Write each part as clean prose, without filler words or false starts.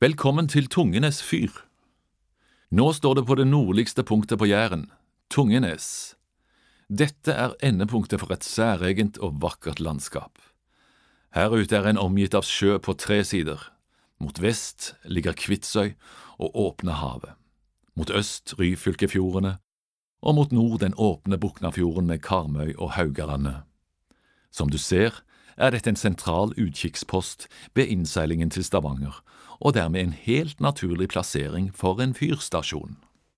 Velkommen til Tungenes fyr. Nå står det på det nordligste punktet på Jæren, Tungenes. Dette er endepunktet for et særegent og vakkert landskap. Her ute er en omgitt av sjø på 3 sider. Mot vest ligger Kvitsøy og åpne havet. Mot øst Ryfylkefjordene, og mot nord den åpne Buknafjorden med Karmøy og Haugalandet. Som du ser, er dette en sentral utkikkspost ved innseilingen til Stavanger, og dermed en helt naturlig plassering for en fyrstasjon.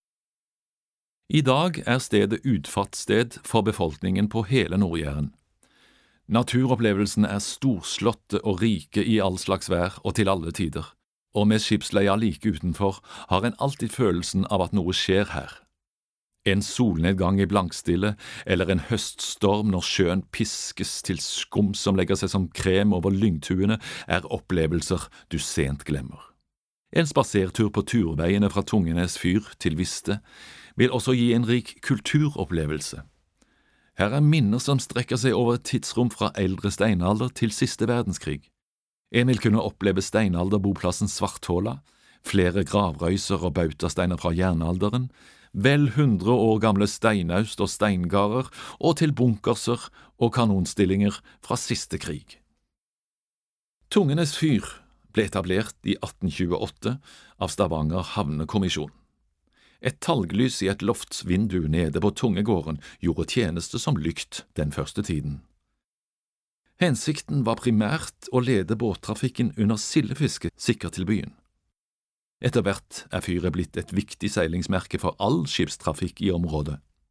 I dag er stedet utfartssted for befolkningen på hele Nord-Jæren. Naturopplevelsene er storslåtte og rike i all slags vær og til alle tider, og med skipsleia like utenfor har en alltid følelsen av at noe skjer her. En solnedgang i blankstille eller en høststorm når sjøen piskes til skum som legger seg som krem over lyngtuene er opplevelser du sent glemmer. En spasertur på turveiene fra Tungenes fyr til Viste vil også gi en rik kulturopplevelse. Her er minner som strekker seg over et tidsrom fra eldre steinalder til siste verdenskrig. En vil kunne oppleve steinalderboplassen Svarthåla, flere gravrøyser og bautasteiner fra jernalderen, vel 100 år gamle steinaust og steingarder og til bunkerser og kanonstillinger fra siste krig. Tungenes fyr ble etablert i 1828 av Stavanger havnekommisjon. Et talglys i et loftsvindu nede på Tungegården gjorde tjeneste som lykt den første tiden. Hensikten var primært å lede båttrafikken under sildefiske sikkert til byen. Etter hvert er fyret blitt et viktig seilingsmerke for all skipstrafikk i området.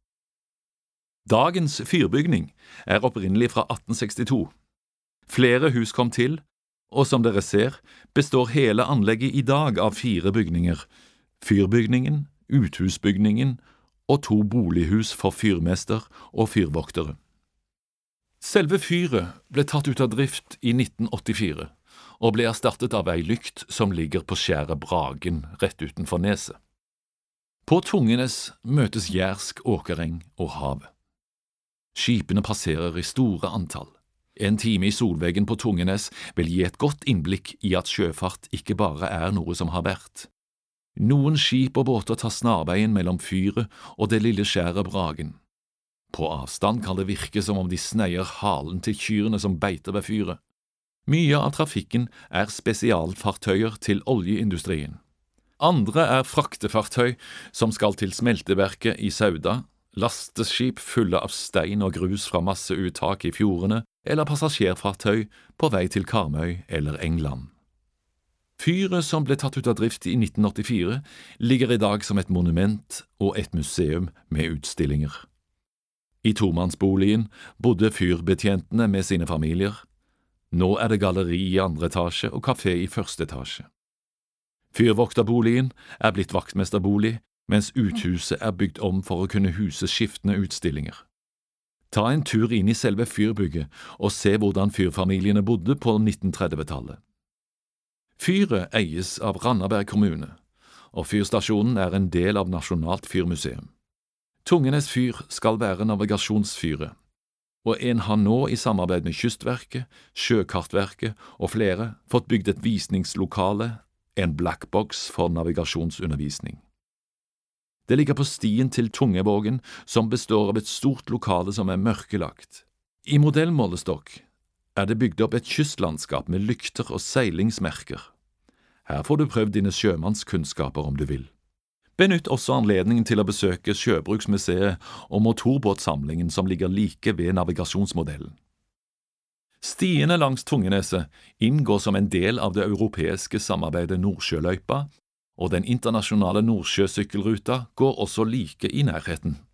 Dagens fyrbygning er opprinnelig fra 1862. Flere hus kom til, og som dere ser, består hele anlegget i dag av 4 bygninger: fyrbygningen, uthusbygningen og 2 bolighus for fyrmester og fyrvoktere. Selve fyret ble tatt ut av drift i 1984, og ble erstattet av ei lykt som ligger på skjæret Bragen rett utenfor neset. På Tungenes møtes jærsk åkereng og hav. Skipene passerer i store antall. En time i solveggen på Tungenes vil gi et godt innblikk i at sjøfart ikke bare er noe som har vært. Noen skip og båter tar snarveien mellom fyret og det lille skjæret Bragen. På avstand kan det virke som om de sneier halen til kyrne som beiter ved fyret. Mye av trafikken er spesialfartøyer til oljeindustrien. Andre er fraktefartøy som skal til smelteverket i Sauda, lasteskip fulle av stein og grus fra masseuttak i fjordene, eller passasjerfartøy på vei til Karmøy eller England. Fyret som ble tatt ut av drift i 1984 ligger i dag som et monument og et museum med utstillinger. I tomannsboligen bodde fyrbetjentene med sine familier. Nå er det galleri i 2. etasje og kafé i 1. etasje. Fyrvokterboligen er blitt vaktmesterbolig, mens uthuset er bygd om for å kunne huse skiftende utstillinger. Ta en tur inn i selve fyrbygget og se hvordan fyrfamiliene bodde på 1930-tallet. Fyret eies av Randaberg kommune, og fyrstasjonen er en del av Nasjonalt fyrmuseum. Tungenes fyr skal være navigasjonsfyret, og en har nå i samarbeid med Kystverket, Sjøkartverket og flere fått bygd et visningslokale, en blackbox for navigasjonsundervisning. Det ligger på stien til Tungevågen, som består av et stort lokale som er mørkelagt. I modellmålestokk er det bygd opp et kystlandskap med lykter og seilingsmerker. Her får du prøvd dine sjømannskunnskaper om du vil. Benytt også anledningen til å besøke Sjøbruksmuseet og motorbåtsamlingen som ligger like ved navigasjonsmodellen. Stiene langs Tungeneset inngår som en del av det europeiske samarbeidet Nordsjøløypa, og den internasjonale Nordsjøsykkelruta går også like i nærheten.